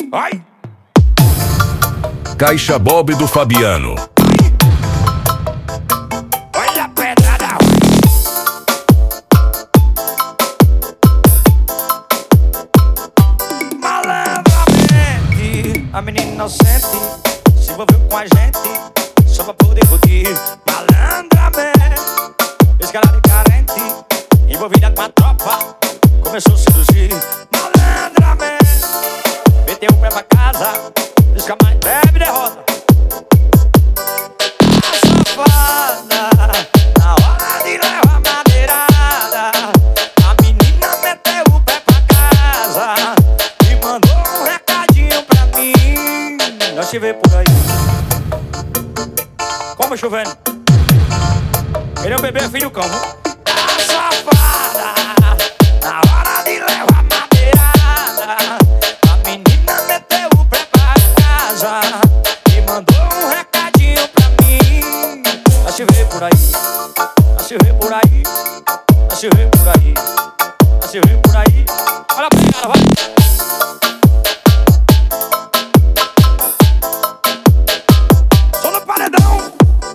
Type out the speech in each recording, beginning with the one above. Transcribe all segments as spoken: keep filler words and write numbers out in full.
Ai! Caixa Bob do Fabiano. Olha a pedrada. Malandramente, a menina inocente se envolveu com a gente só pra poder curtir. Malandramente, escalada e carente, envolvida com a tropa, começou a seduzir. Malandramente, meteu o pé pra casa, diz que a mãe bebe derrota. A safada, na hora de levar madeirada, a menina meteu o pé pra casa e mandou um recadinho pra mim. Nós te vê por aí como chovendo. Ele é um bebê, filho do cão. A safada, na hora de levar madeirada, a menina meteu o pé pra casa e mandou um recadinho pra mim. Nós se vê por aí, nós se vê por aí, nós se vê por aí, nós se vê por aí. Olha a pegada, vai! Só no paredão.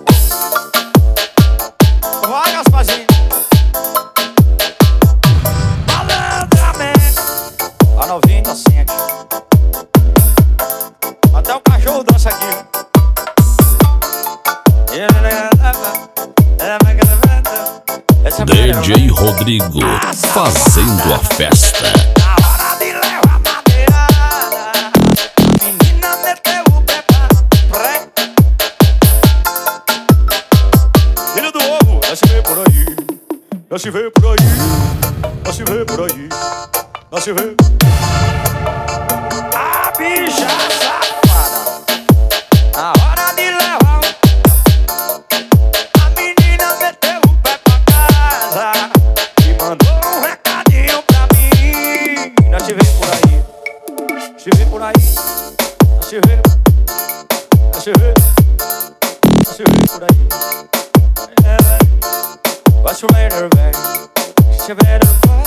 Vai, Gasparzinho. Malandramente, a novinha inocente, até o cachorro dança aqui. D J Rodrigo fazendo a festa. Na hora de levar madeirada, a menina meteu o pé pra pré. Filho do ovo, nós se vê por aí, nós se vê por aí, nós se vê por aí, nós se vê. A bicha safada, na hora de levar, a menina meteu o pé pra casa e mandou um recadinho pra mim. Nós se vê por aí, se vê por aí, nós se vê, nós se vê, nós se vê por aí. É, what's your matter, babe? What's your matter, babe?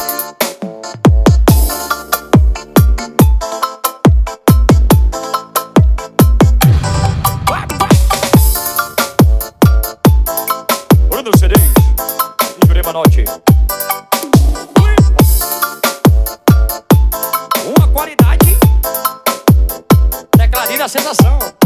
Bruno C Ds e Jurema Noite. Uma qualidade declarada a sensação.